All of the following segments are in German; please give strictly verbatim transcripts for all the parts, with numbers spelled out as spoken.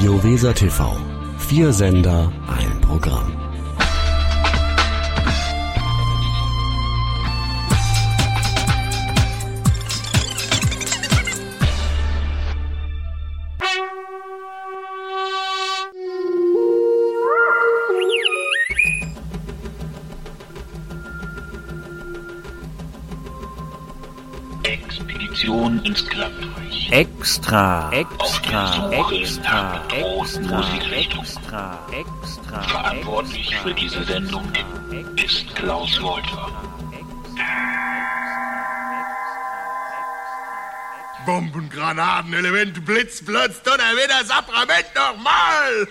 Radio Weser T V. Vier Sender, ein Programm. Expedition ins Klappreich. Extra, extra, extra, extra, Musikrichtung. extra, extra. Verantwortlich extra, für diese Sendung ist Klaus Wolter. Bomben, Granaten, Elemente, Blitz, Blitz, Donnerwetter, Saprament nochmal!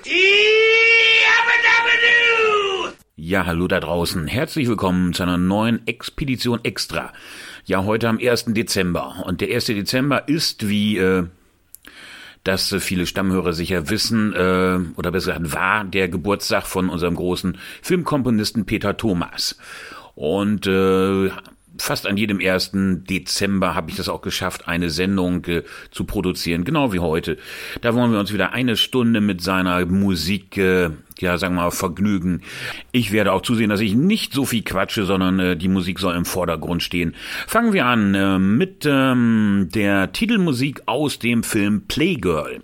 Ja, hallo da draußen. Herzlich willkommen zu einer neuen Expedition Extra. Ja, heute am ersten Dezember. Und der erste Dezember ist, wie äh, das äh, viele Stammhörer sicher wissen, äh, oder besser gesagt war, der Geburtstag von unserem großen Filmkomponisten Peter Thomas. Und äh, fast an jedem ersten Dezember habe ich das auch geschafft, eine Sendung äh, zu produzieren, genau wie heute. Da wollen wir uns wieder eine Stunde mit seiner Musik, äh, ja, sagen wir mal, vergnügen. Ich werde auch zusehen, dass ich nicht so viel quatsche, sondern äh, die Musik soll im Vordergrund stehen. Fangen wir an äh, mit ähm, der Titelmusik aus dem Film Playgirl.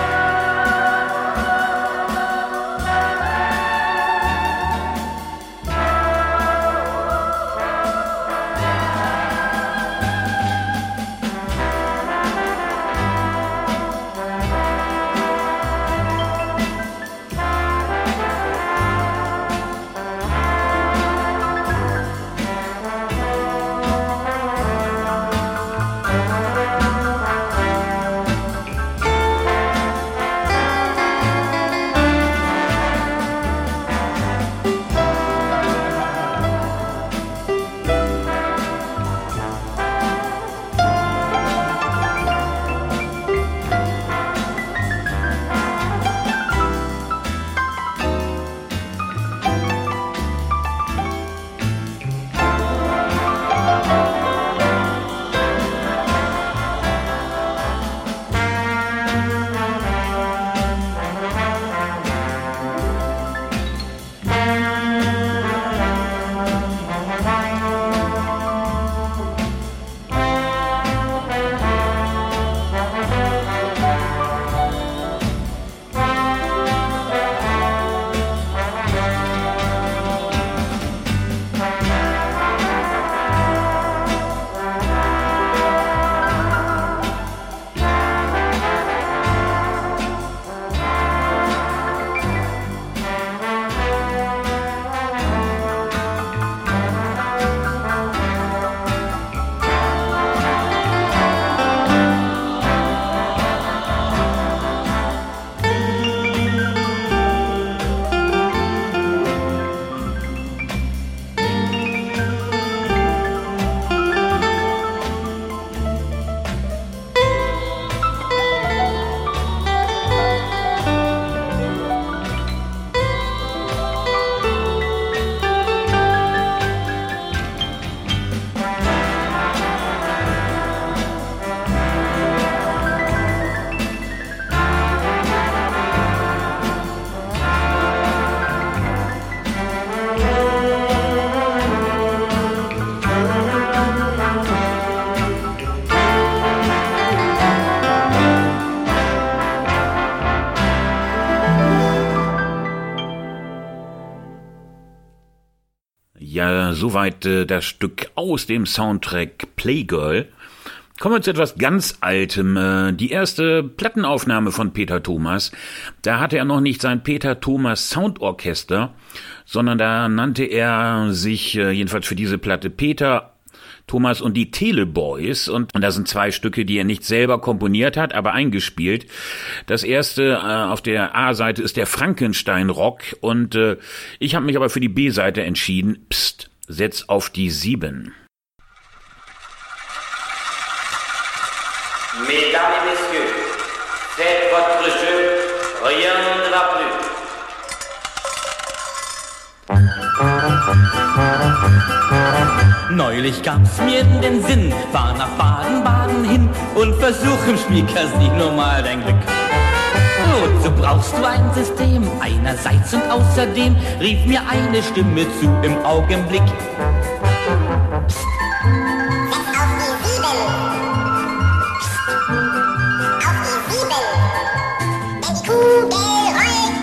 Ja, soweit äh, das Stück aus dem Soundtrack Playgirl. Kommen wir zu etwas ganz Altem. Äh, die erste Plattenaufnahme von Peter Thomas, da hatte er noch nicht sein Peter Thomas Soundorchester, sondern da nannte er sich, äh, jedenfalls für diese Platte, Peter Thomas und die Teleboys, und, und da sind zwei Stücke, die er nicht selber komponiert hat, aber eingespielt. Das erste äh, auf der A-Seite ist der Frankenstein-Rock, und äh, ich habe mich aber für die B-Seite entschieden. Psst, setz auf die sieben. Mesdames et messieurs, faites votre jeu, rien ne va plus. Neulich gab's mir in den Sinn, fahr nach Baden-Baden hin und versuch im Spielcasino mal dein Glück. Wozu brauchst du ein System? Einerseits und außerdem rief mir eine Stimme zu im Augenblick. Psst. Setz auf die Sieben. Psst. Auf die Sieben. Denn die Kugel rollt.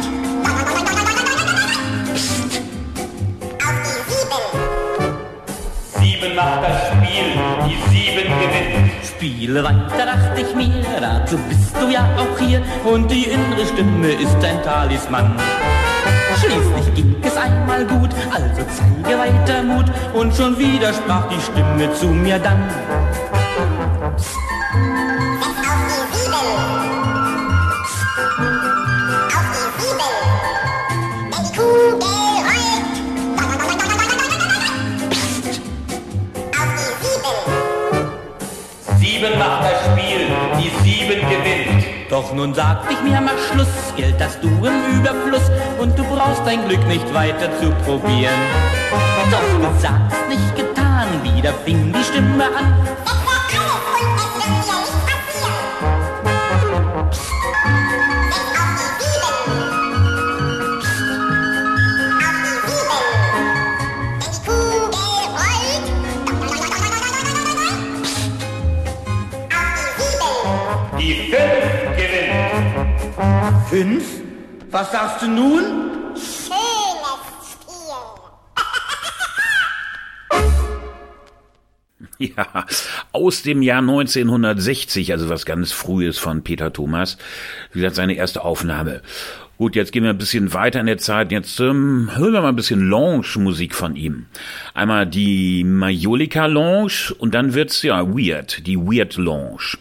Psst. Auf die Sieben. Sieben macht das Spiel, die Sieben gewinnt. Spiele weiter, dachte ich mir, dazu bist du ja auch hier. Und die innere Stimme ist ein Talisman. Schließlich ging es einmal gut, also zeige weiter Mut. Und schon wieder sprach die Stimme zu mir dann. Psst. Setz auf die Sieben. Psst. Auf die Sieben. Denn die Kugel rollt. Psst. Auf die Sieben. Sieben macht das Spiel, die Sieben gewinnt. Doch nun sagte ich mir, mach Schluss, Geld hast du im Überfluss und du brauchst dein Glück nicht weiter zu probieren. Doch gesagt, nicht getan, wieder fing die Stimme an. Setz alles und es wird dir nicht passieren. Psst. Setz auf die Sieben. Psst. Auf die Sieben. Denn die Kugel rollt. Psst. Auf die Sieben. Die Fünf gewinnt. Fünf? Was sagst du nun? Schönes Spiel. Ja, aus dem Jahr neunzehnhundertsechzig, also was ganz Frühes von Peter Thomas. Wie gesagt, seine erste Aufnahme. Gut, jetzt gehen wir ein bisschen weiter in der Zeit. Jetzt ähm, hören wir mal ein bisschen Lounge-Musik von ihm. Einmal die Majolika Lounge und dann wird's ja Weird, die Weird Lounge.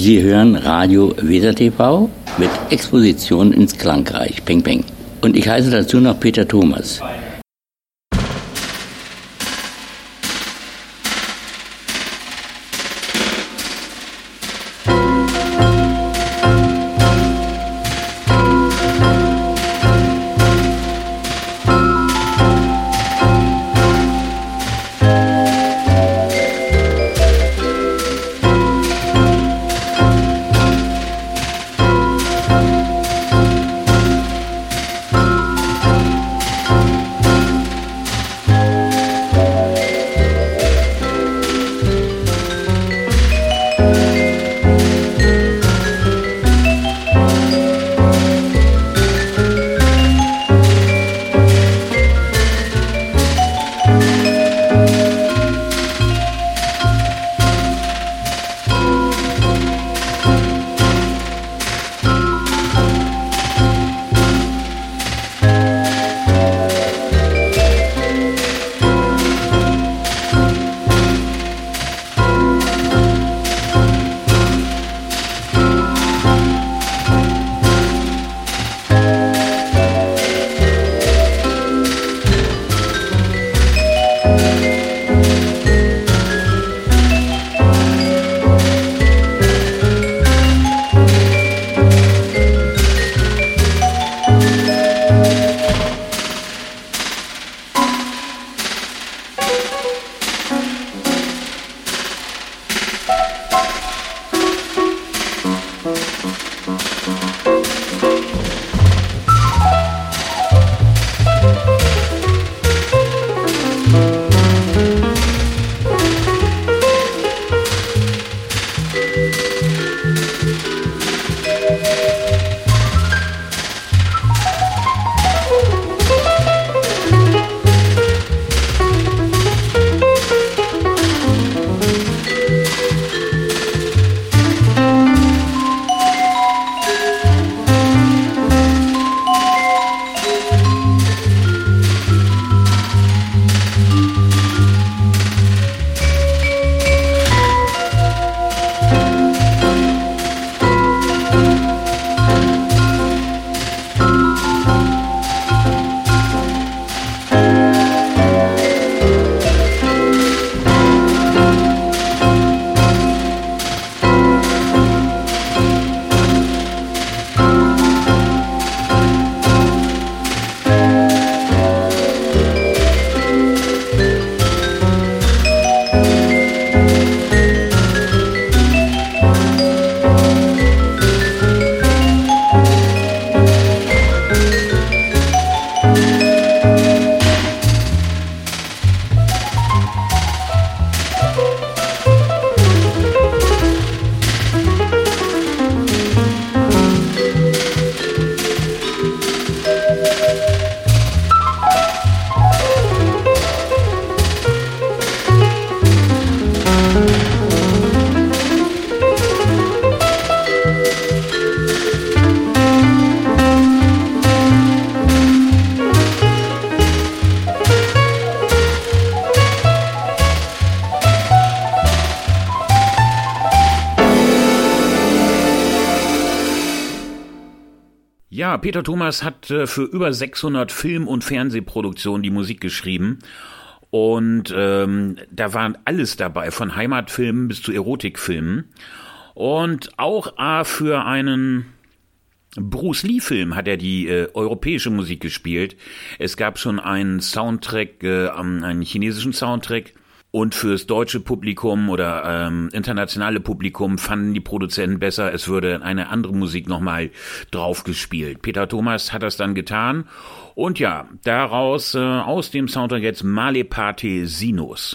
Sie hören Radio Weser T V mit Exposition ins Klangreich. Peng, peng. Und ich heiße dazu noch Peter Thomas. Ja, Peter Thomas hat äh, für über sechshundert Film- und Fernsehproduktionen die Musik geschrieben. Und ähm, da war alles dabei, von Heimatfilmen bis zu Erotikfilmen. Und auch äh, für einen Bruce Lee-Film hat er die äh, europäische Musik gespielt. Es gab schon einen Soundtrack, äh, einen chinesischen Soundtrack. Und fürs deutsche Publikum oder ähm, internationale Publikum fanden die Produzenten besser, es würde eine andere Musik nochmal drauf gespielt. Peter Thomas hat das dann getan. Und ja, daraus, äh, aus dem Soundtrack jetzt Male Pate Sinus.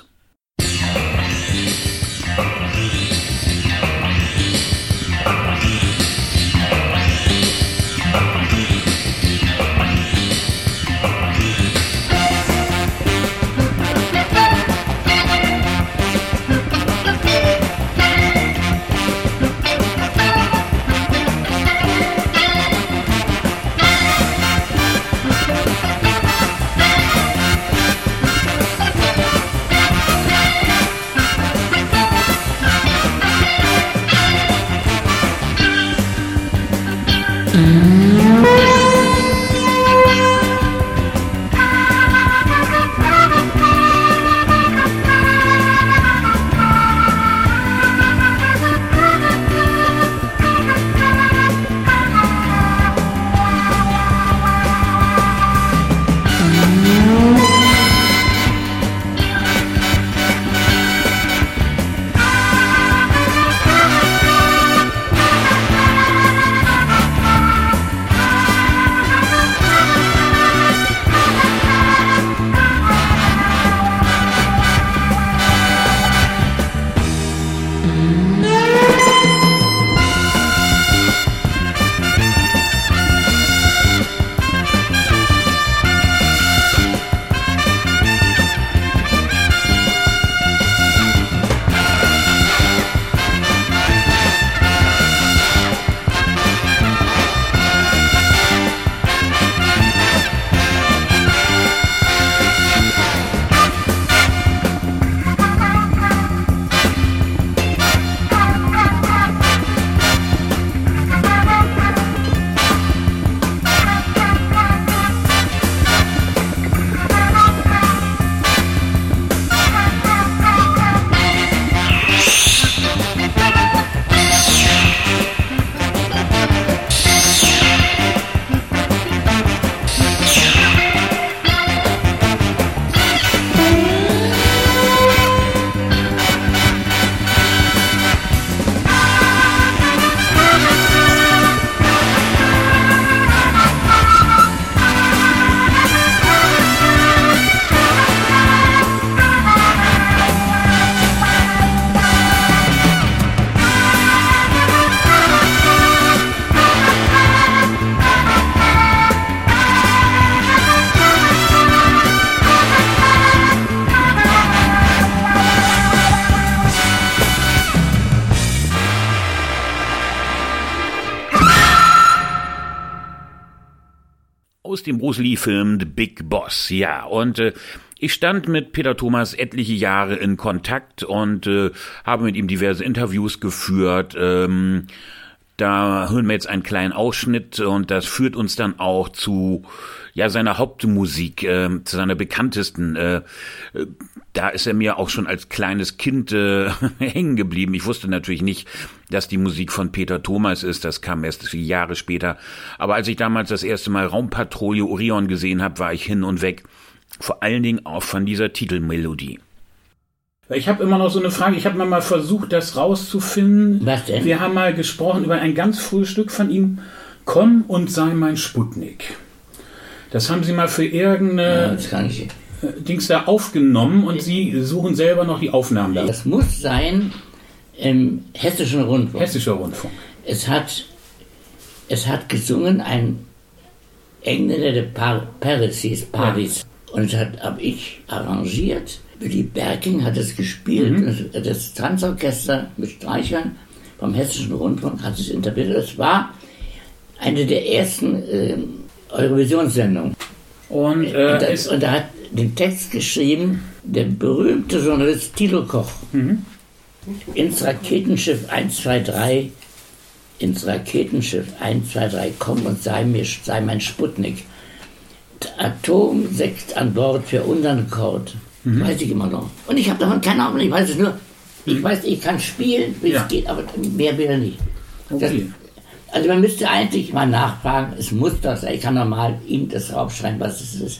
dem Bruce Lee-Film The Big Boss. Ja, und äh, ich stand mit Peter Thomas etliche Jahre in Kontakt und äh, habe mit ihm diverse Interviews geführt. Ähm, da hören wir jetzt einen kleinen Ausschnitt und das führt uns dann auch zu ja seiner Hauptmusik, äh, zu seiner bekanntesten. Äh, da ist er mir auch schon als kleines Kind äh, hängen geblieben. Ich wusste natürlich nicht, dass die Musik von Peter Thomas ist. Das kam erst viele Jahre später. Aber als ich damals das erste Mal Raumpatrouille Orion gesehen habe, war ich hin und weg. Vor allen Dingen auch von dieser Titelmelodie. Ich habe immer noch so eine Frage. Ich habe mal versucht, das rauszufinden. Was denn? Wir haben mal gesprochen über ein ganz frühes Stück von ihm. Komm und sei mein Sputnik. Das haben Sie mal für irgendeine Ja, das kann ich. Dings da aufgenommen und Sie suchen selber noch die Aufnahmen da. Das muss sein im Hessischen Rundfunk. Hessischer Rundfunk. Es hat, es hat gesungen ein Engländer, der Par- Paris hieß, Paris. Und das habe ich arrangiert. Willy Berking hat es gespielt. Mhm. Das, das Tanzorchester mit Streichern vom Hessischen Rundfunk hat es interpretiert. Das war eine der ersten äh, Eurovisionssendungen. Und, äh, und, das, und er hat den Text geschrieben, der berühmte Journalist Thilo Koch. Mhm. Ins Raketenschiff eins zwei drei, ins Raketenschiff eins zwei drei, komm und sei, mir, sei mein Sputnik. Atomsekt an Bord für unseren Kord. Mhm. Weiß ich immer noch. Und ich habe davon keine Ahnung, ich weiß es nur. Ich weiß, ich kann spielen, wie ja. es geht, aber mehr will er nicht. Okay. Das, also man müsste eigentlich mal nachfragen, es muss das sein. Ich kann normal ihm das aufschreiben, was es ist.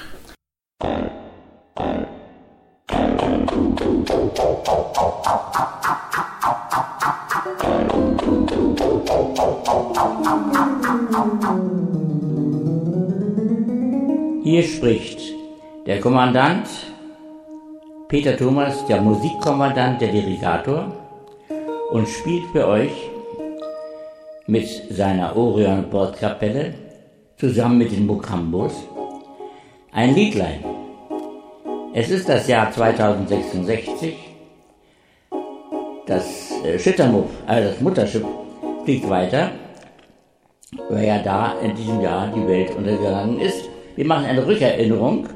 Hier spricht der Kommandant Peter Thomas, der Musikkommandant, der Dirigator, und spielt für euch mit seiner Orion-Bordkapelle zusammen mit den Mokambos ein Liedlein. Es ist das Jahr zweitausendsechsundsechzig. Das äh, Schittermuff, also das Mutterschiff, fliegt weiter, weil ja da in diesem Jahr die Welt untergegangen ist. Wir machen eine Rückerinnerung.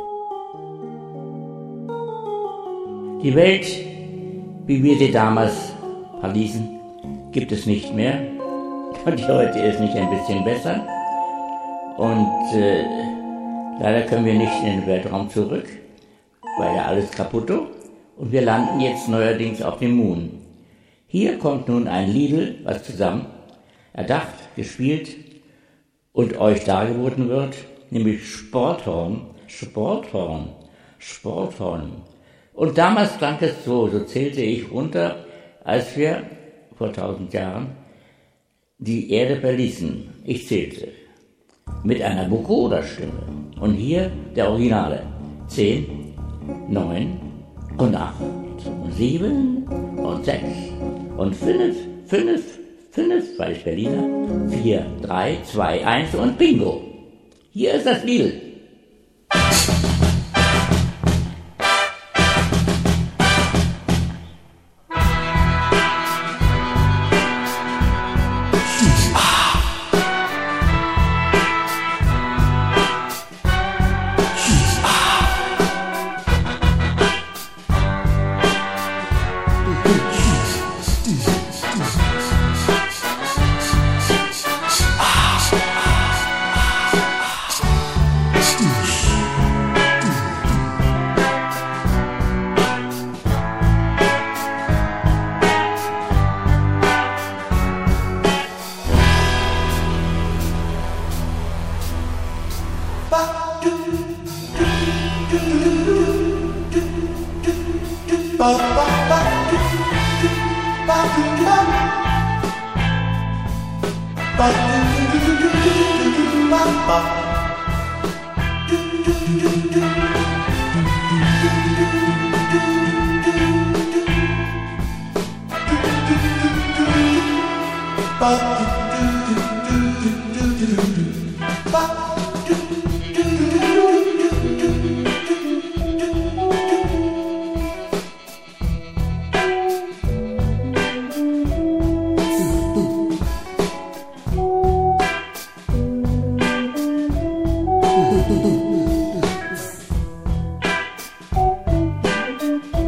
Die Welt, wie wir sie damals verließen, gibt es nicht mehr. Und die heute ist nicht ein bisschen besser. Und äh, leider können wir nicht in den Weltraum zurück, weil ja alles kaputt ist. Und wir landen jetzt neuerdings auf dem Moon. Hier kommt nun ein Liedl, was zusammen erdacht, gespielt und euch dargeboten wird, nämlich Sporthorn, Sporthorn, Sporthorn. Und damals klang es so, so zählte ich runter, als wir vor tausend Jahren die Erde verließen. Ich zählte mit einer Vocoder-Stimme. Und hier der Originale. Zehn, neun und acht und sieben und sechs und fünf, fünf, fünf, weil ich Berliner, vier, drei, zwei, eins und Bingo. Hier ist das Lied.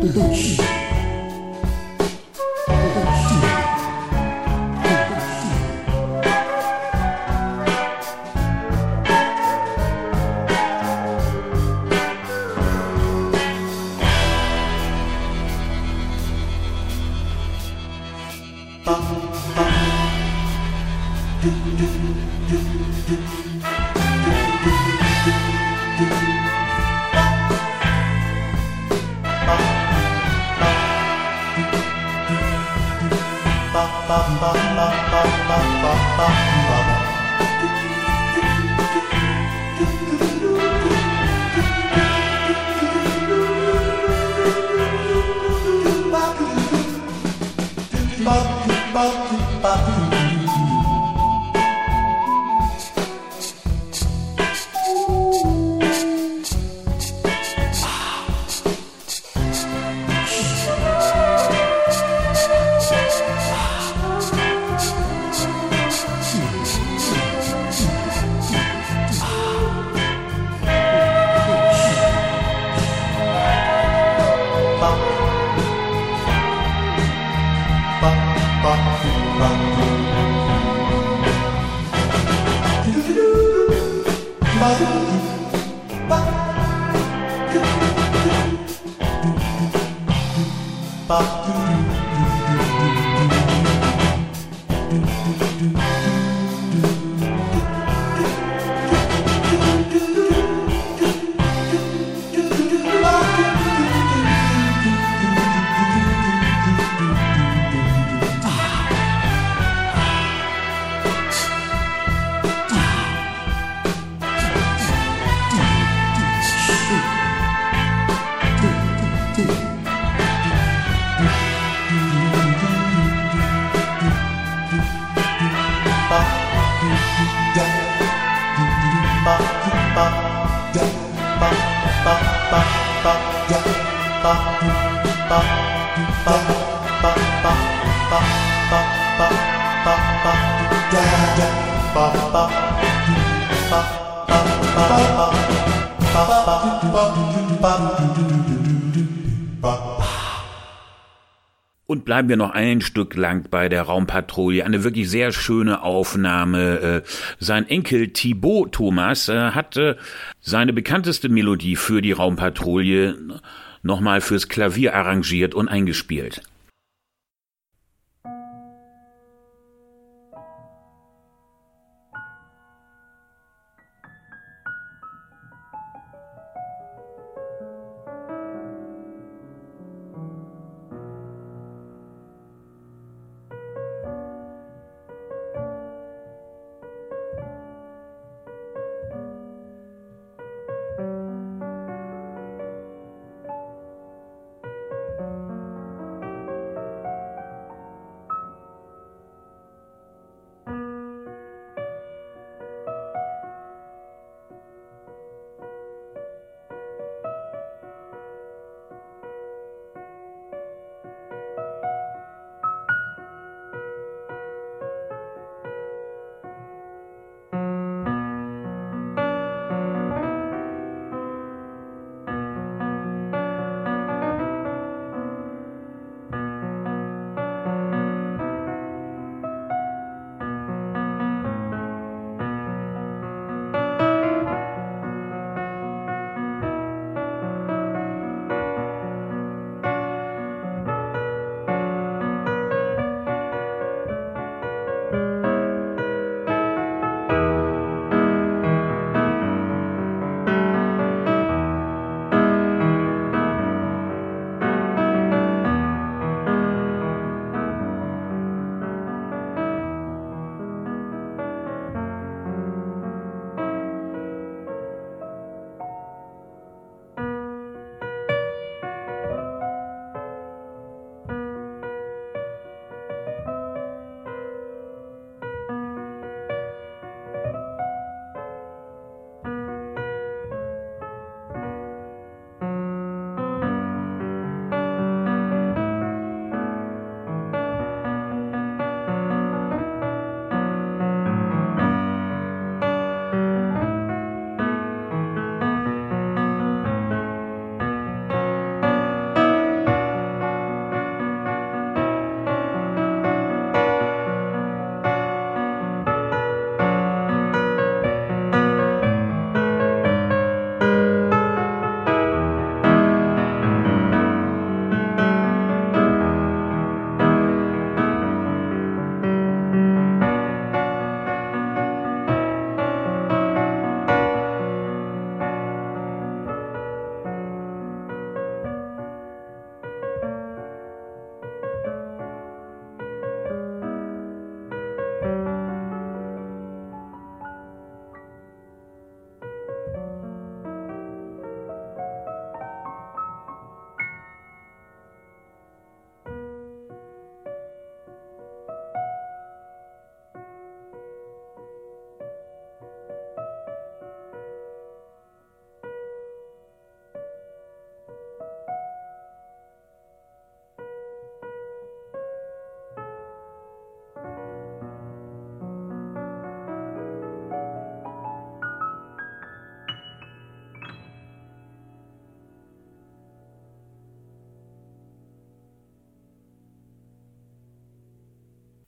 Und bleiben wir noch ein Stück lang bei der Raumpatrouille. Eine wirklich sehr schöne Aufnahme. Sein Enkel Thibaut Thomas hat seine bekannteste Melodie für die Raumpatrouille nochmal fürs Klavier arrangiert und eingespielt.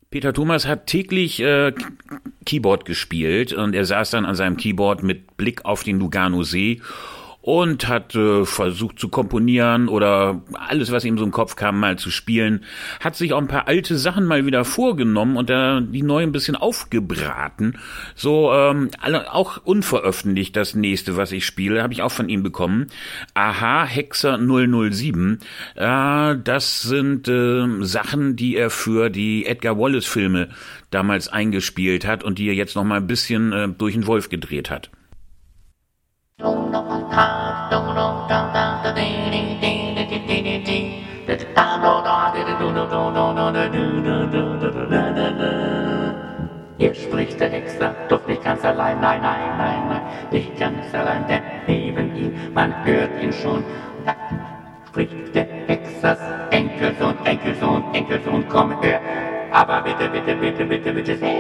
Peter Thomas hat täglich äh, Keyboard gespielt und er saß dann an seinem Keyboard mit Blick auf den Lugano-See und hat äh, versucht zu komponieren oder alles, was ihm so im Kopf kam, mal zu spielen. Hat sich auch ein paar alte Sachen mal wieder vorgenommen und äh, die neu ein bisschen aufgebraten. So, ähm, alle, auch unveröffentlicht das nächste, was ich spiele, habe ich auch von ihm bekommen. Aha, Hexer null null sieben. Äh, das sind äh, Sachen, die er für die Edgar Wallace-Filme damals eingespielt hat und die er jetzt noch mal ein bisschen äh, durch den Wolf gedreht hat. Hier spricht der Hexer, doch nicht ganz allein, nein, nein, nein, nein, nicht ganz allein, denn neben ihm, man hört ihn schon. Da spricht der Hexers Enkelsohn, Enkelsohn, Enkelsohn, komm, hör, aber bitte, bitte, bitte, bitte, bitte, bitte.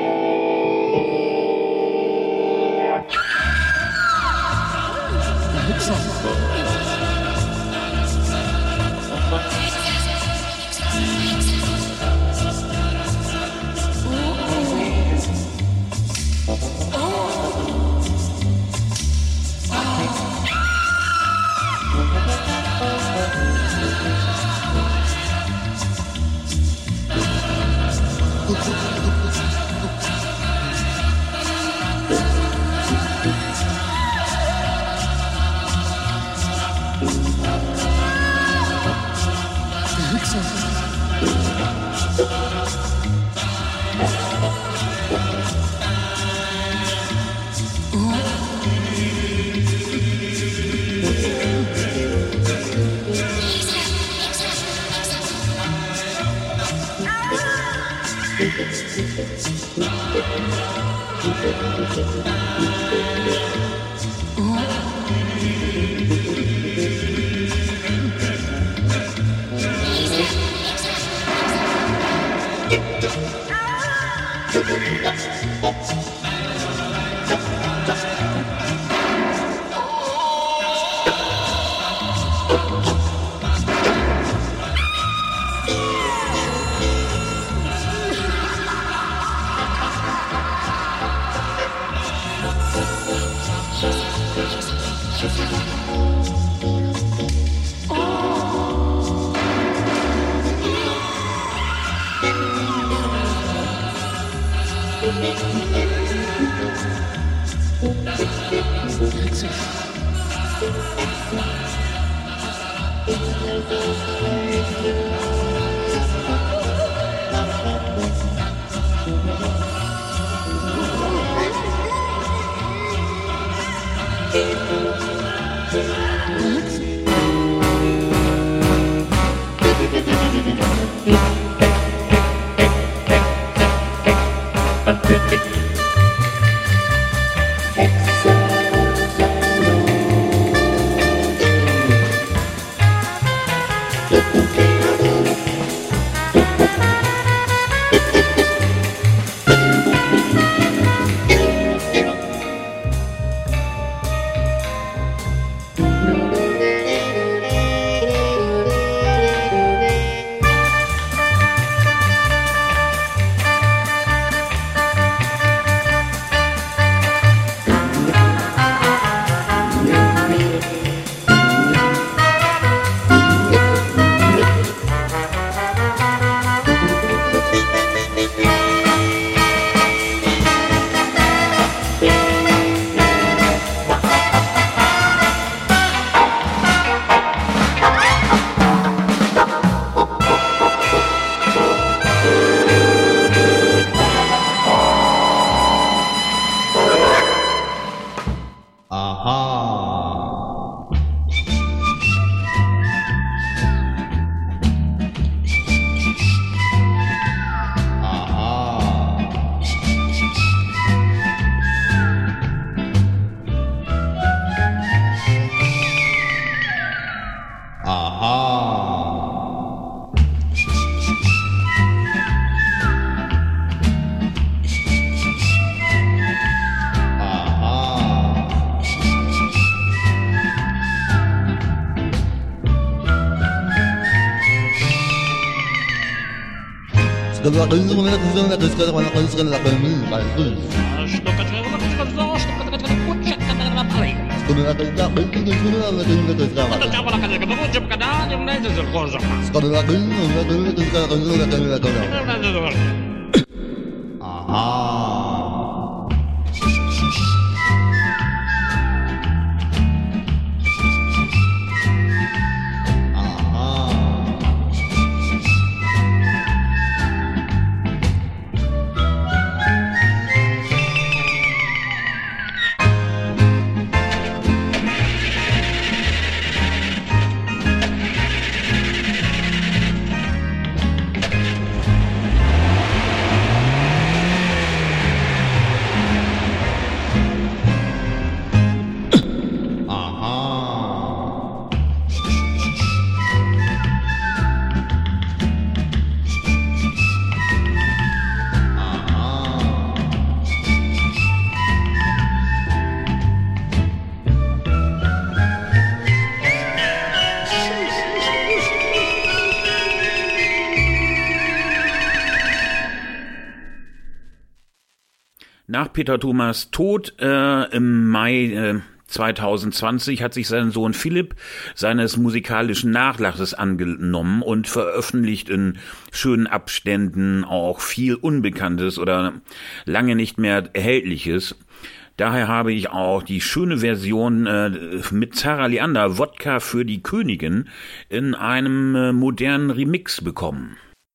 Nach Peter Thomas Tod äh, im Mai äh, zwanzig zwanzig hat sich sein Sohn Philipp seines musikalischen Nachlasses angenommen und veröffentlicht in schönen Abständen auch viel Unbekanntes oder lange nicht mehr Erhältliches. Daher habe ich auch die schöne Version äh, mit Zara Leander, Wodka für die Königin, in einem äh, modernen Remix bekommen.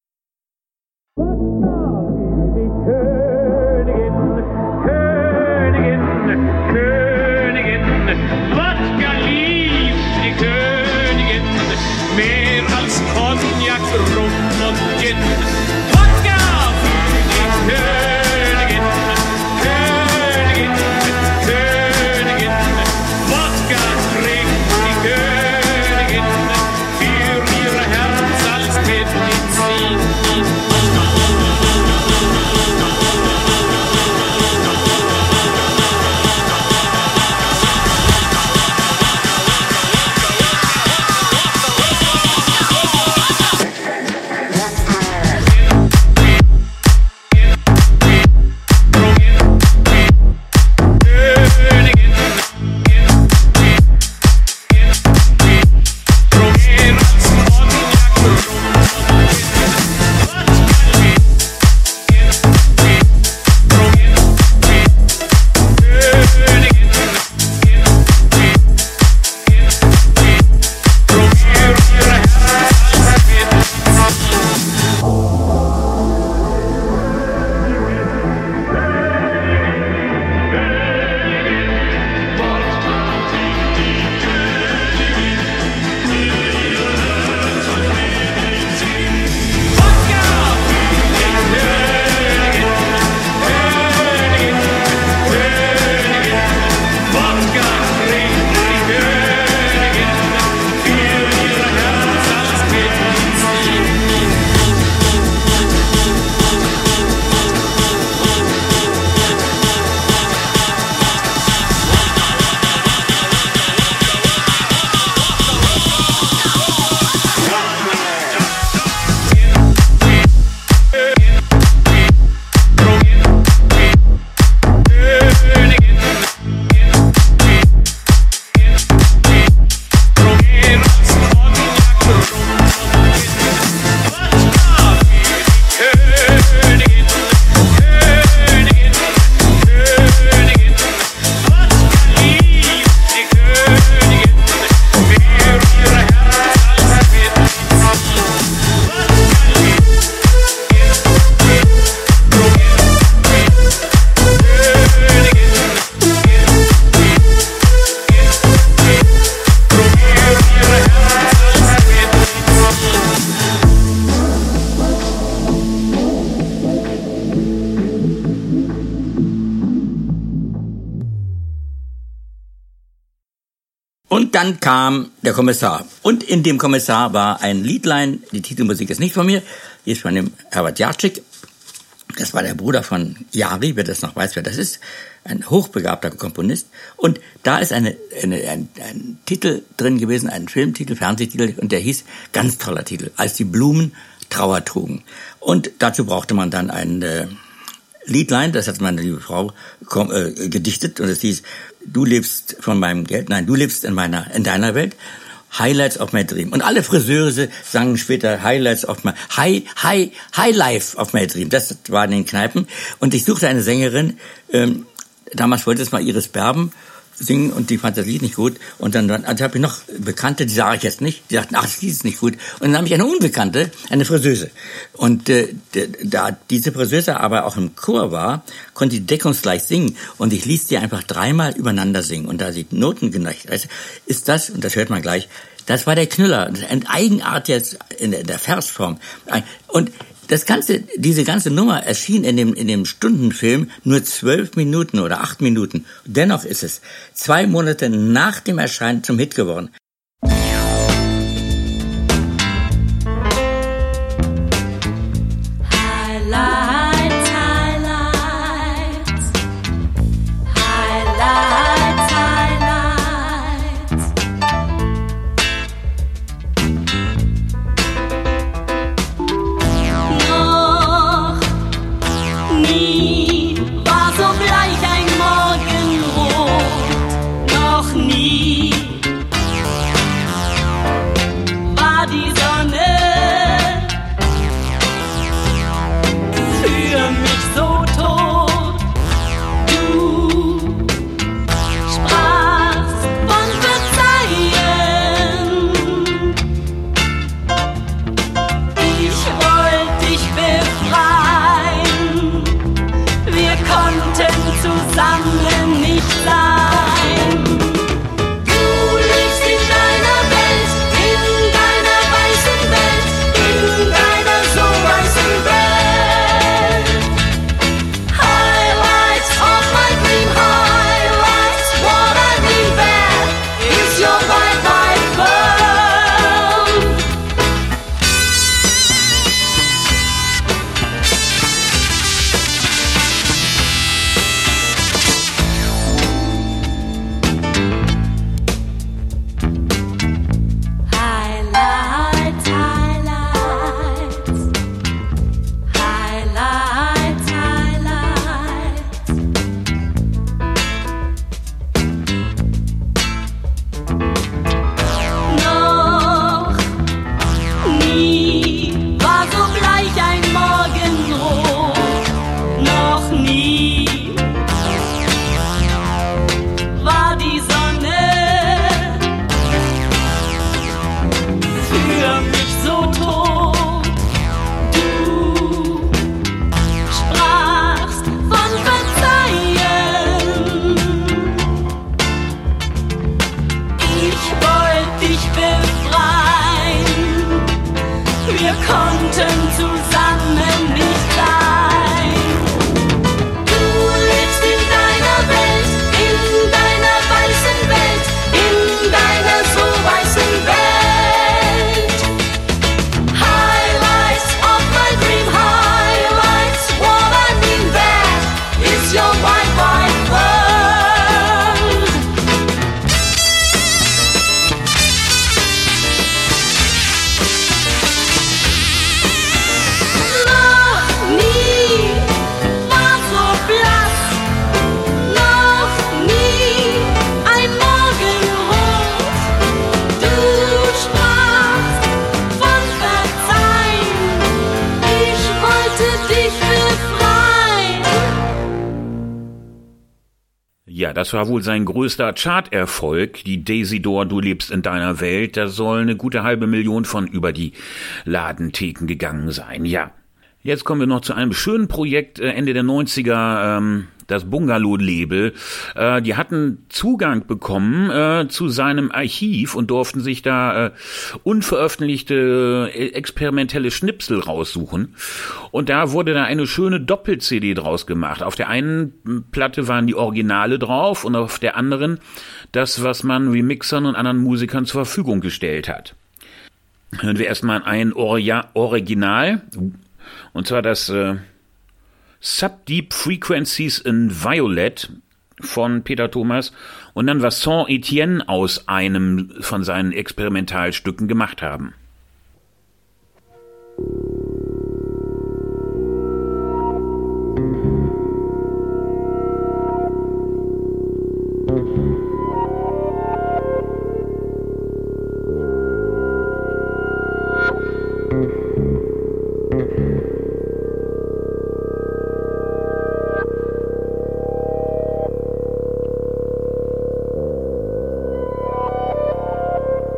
Und dann kam der Kommissar. Und in dem Kommissar war ein Liedlein, die Titelmusik ist nicht von mir, die ist von dem Herbert Jacek. Das war der Bruder von Jari, wer das noch weiß, wer das ist. Ein hochbegabter Komponist. Und da ist eine, eine, ein, ein Titel drin gewesen, ein Filmtitel, Fernsehtitel, und der hieß, ganz toller Titel, Als die Blumen Trauer trugen. Und dazu brauchte man dann ein äh, Liedlein, das hat meine liebe Frau kom- äh, gedichtet, und es hieß: Du lebst von meinem Geld, nein, du lebst in meiner, in deiner Welt. Highlights of my dream. Und alle Friseure sangen später Highlights of my, High, High, High Life of my dream. Das war in den Kneipen. Und ich suchte eine Sängerin, ähm, damals wollte es mal Iris Berben singen, und die fand das Lied nicht gut. Und dann, also habe ich noch Bekannte, die sage ich jetzt nicht, die sagten, ach, das Lied ist nicht gut. Und dann habe ich eine Unbekannte, eine Friseuse. Und äh, da diese Friseuse aber auch im Chor war, konnte die deckungsgleich singen. Und ich ließ die einfach dreimal übereinander singen. Und da sie Noten geneigt ist das, und das hört man gleich, das war der Knüller. Eine Eigenart jetzt in der, in der Versform. Und das ganze, diese ganze Nummer erschien in dem, in dem Stundenfilm nur zwölf Minuten oder acht Minuten. Dennoch ist es zwei Monate nach dem Erscheinen zum Hit geworden. Highlights, Highlights, Highlights, Highlights. Noch nie war so bleich ein Morgenrot, noch nie war die Sonne für mich so tot. Du sprachst von Verzeihen, ich wollte dich befreien, wir konnten zusammen nicht sein. Du lebst in deiner Welt, in deiner weißen Welt, in deiner so weißen Welt. Highlights of my dream, highlights, what I mean there is your wide, wide world. Highlights, highlights, highlights, highlights. Noch nie war so bleich ein Morgenrot, noch nie war die Sonne für mich so tot. Du sprachst von Verzeihen, ich wollte dich befreien, wir konnten zusammen nicht sein. Du lebst in deiner Welt, in deiner weißen Welt, in deiner so weißen Welt. Highlights of my dream, highlights, what I mean there is your wide, wide world. Noch nie war so blass, noch nie ein Morgenrot. Du sprachst von Verzeihen, ich wollte dich befreien. Ja, das war wohl sein größter Charterfolg, die Daisy Door, Du lebst in deiner Welt. Da soll eine gute halbe Million von über die Ladentheken gegangen sein, ja. Jetzt kommen wir noch zu einem schönen Projekt äh, Ende der neunziger, ähm, das Bungalow-Label. Äh, die hatten Zugang bekommen äh, zu seinem Archiv und durften sich da äh, unveröffentlichte äh, experimentelle Schnipsel raussuchen. Und da wurde da eine schöne Doppel-C D draus gemacht. Auf der einen Platte waren die Originale drauf und auf der anderen das, was man Remixern und anderen Musikern zur Verfügung gestellt hat. Hören wir erstmal ein Oria- Original. Und zwar das äh, Sub-Deep Frequencies in Violet von Peter Thomas und dann was Saint-Etienne aus einem von seinen Experimentalstücken gemacht haben.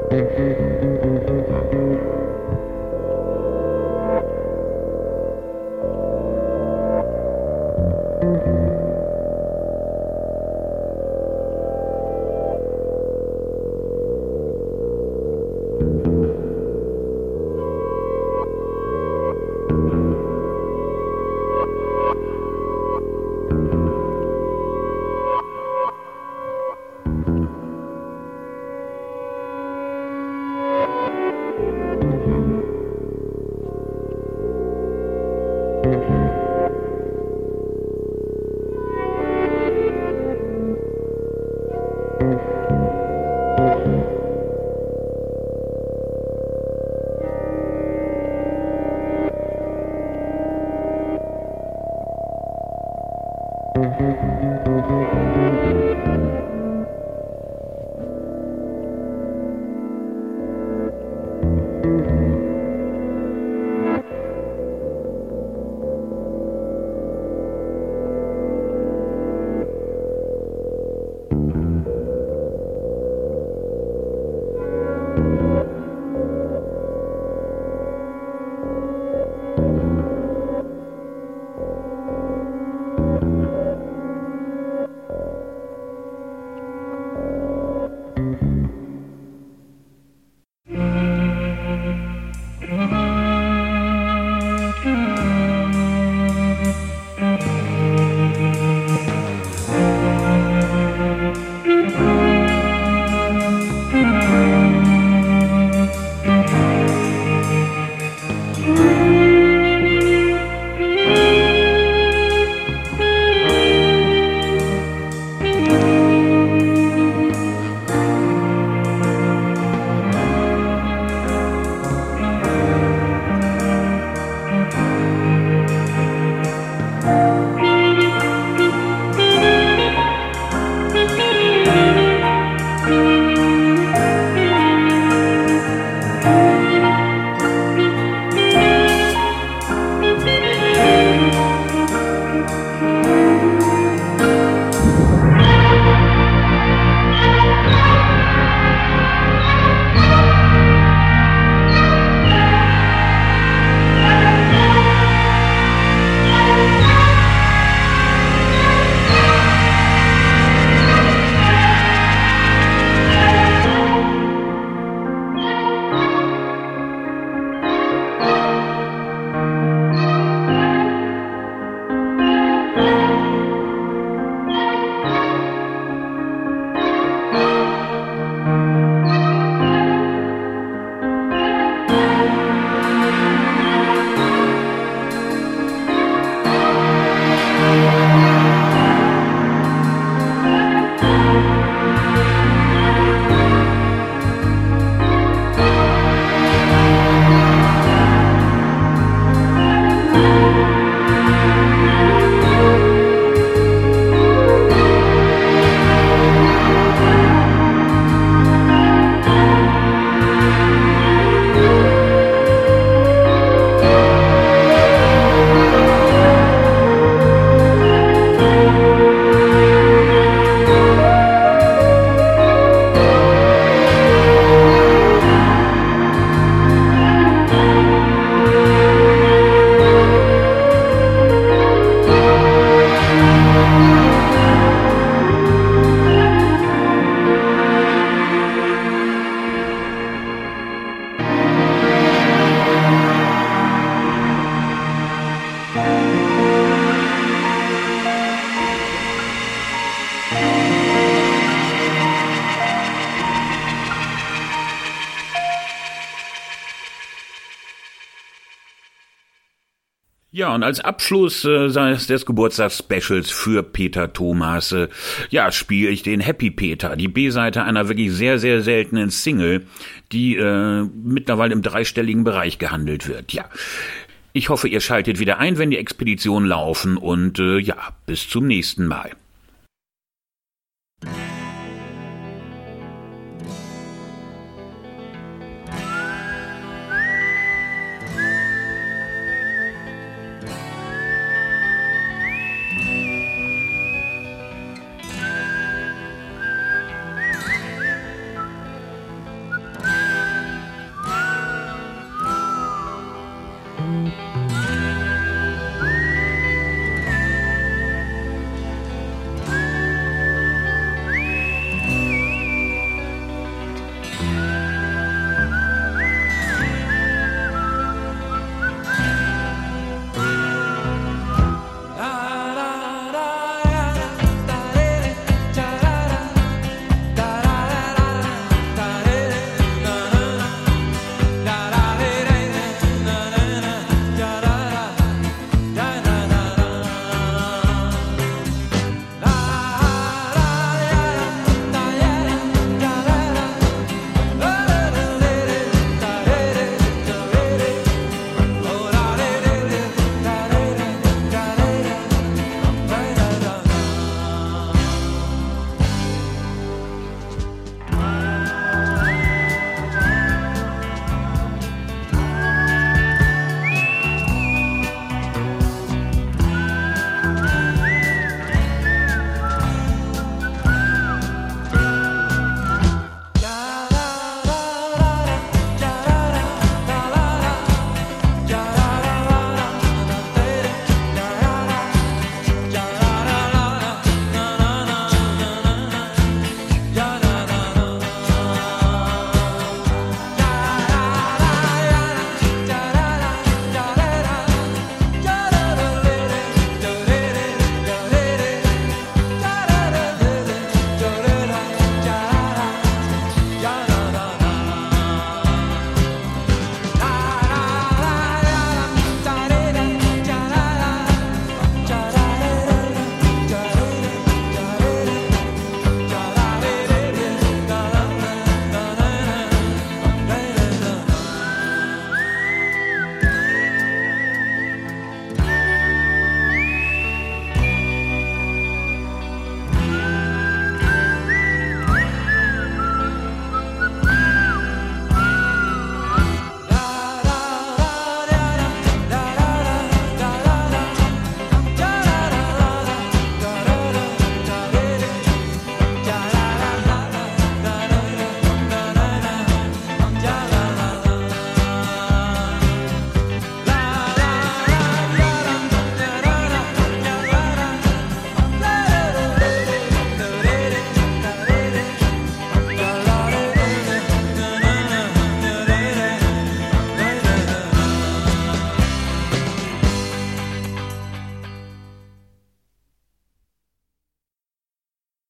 Ja, und als Abschluss äh, des Geburtstagsspecials für Peter Thomas, äh, ja, spiele ich den Happy Peter, die B-Seite einer wirklich sehr, sehr seltenen Single, die äh, mittlerweile im dreistelligen Bereich gehandelt wird. Ja, ich hoffe, ihr schaltet wieder ein, wenn die Expeditionen laufen und äh, ja, bis zum nächsten Mal.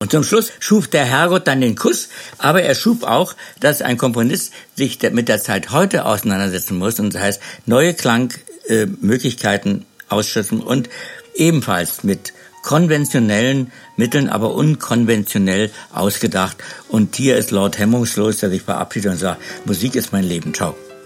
Und zum Schluss schuf der Herrgott dann den Kuss, aber er schuf auch, dass ein Komponist sich mit der Zeit heute auseinandersetzen muss und das heißt neue Klangmöglichkeiten ausschöpfen und ebenfalls mit konventionellen Mitteln, aber unkonventionell ausgedacht. Und hier ist Lord hemmungslos, der sich verabschiedet und sagt, Musik ist mein Leben. Ciao.